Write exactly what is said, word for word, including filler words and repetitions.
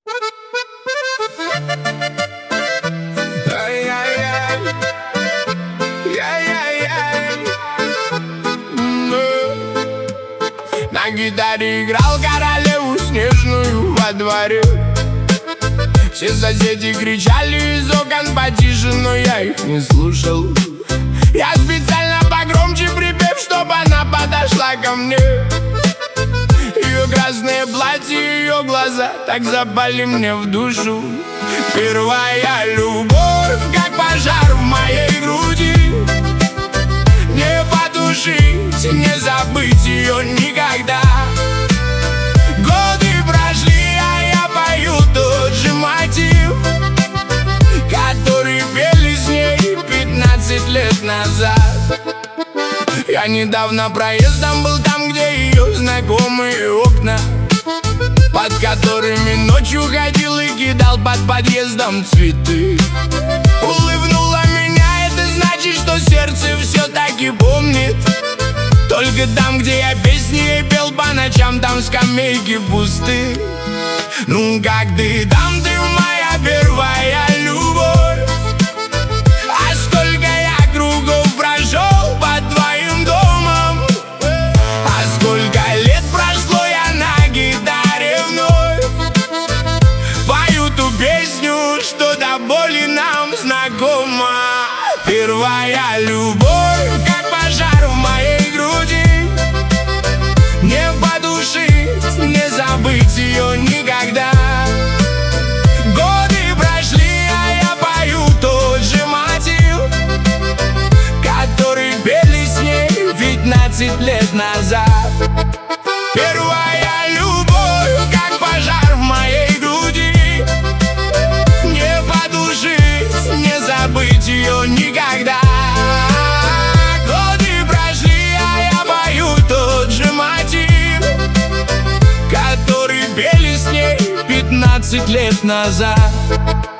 Ай-яй-яй, яй-яй-яй. На гитаре играл королеву снежную во дворе. Все соседи кричали из окон потише, но я их не слушал. Я специально погромче припев, чтобы она подошла ко мне. Ее красное платье, ее глаза так запали мне в душу. Первая любовь, как пожар в моей груди. Не потушить, не забыть ее никогда. Годы прошли, а я пою тот же мотив, который пели с ней пятнадцать лет назад. Я недавно проездом был там, где ее знакомые окна, под которыми ночью ходил и кидал под подъездом цветы. Улыбнула меня, это значит, что сердце все-таки помнит. Только там, где я песни ей пел по ночам, там скамейки пусты. Ну как ты там, ты моя первая любовь? А сколько я кругов прошел под твоим домом? А сколько лет прошло, я на гитаре вновь пою ту песню, что до боли нам знакома. Первая любовь, как пожар в моей груди. Не потушить, не забыть ее никогда. Годы прошли, а я пою тот же мотив, который пели с ней пятнадцать лет назад. Первая любовь, как пожар в моей груди. Не потушить, не забыть ее никогда. Годы прошли, а я пою тот же мотив, который пели с ней пятнадцать лет назад.